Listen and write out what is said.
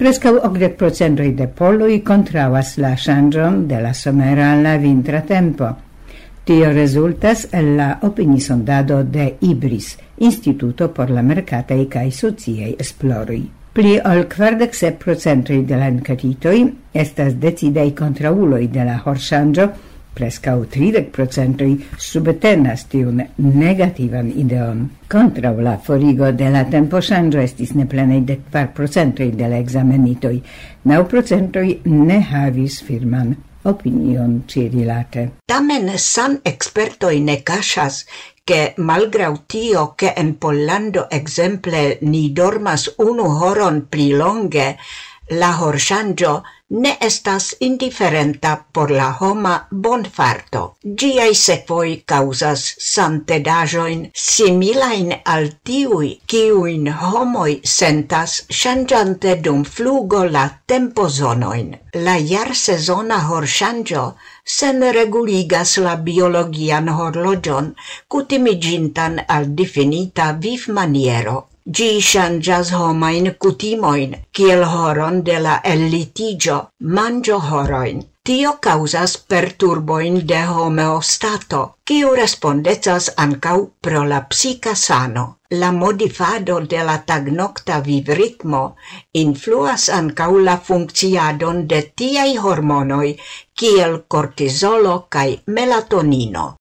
Prescau 80% de poloi contravas la changion de la somera al la vintra tempo. Tio resultas el la opinisondado de IBRIS, Instituto por la Mercataj kaj Sociaj Esploroj. Pli ol 47% de la enketitoj estas decidaj kontraŭuloj de la horŝanĝo, prescau 30% subtenas tiun negativan ideon. Contrau la forigo de la tempoŝanĝo estis neplenaj 4% de la ekzamenitoj, 9% ne havis firman opinion cirilate. Tamen san expertoi ne kaŝas, che malgrau tio che en Pollando exemple ni dormas 1 horon pli longe, la horŝanĝo ne estas indiferenta por la homa bonfarto. Giai sekvoj causas santedaĵojn similain al tiuj, kiujn homoj sentas ŝanĝante dum flugo la tempozonojn. La jarsezona horŝanĝo senreguligas la biologian horloĝon, kutimiĝintan al difinita vivmaniero. Gi ŝanĝas homajn kutimojn, kiel horon de la ellitiĝo, manĝohorojn. Tio causas perturbojn de homeostato, kiu respondecas ankaŭ pro la psika sano. La modifado de la tagnokta vivritmo influas ankaŭ la funkciadon de tiaj hormonoj kiel kortizolo kaj melatonino.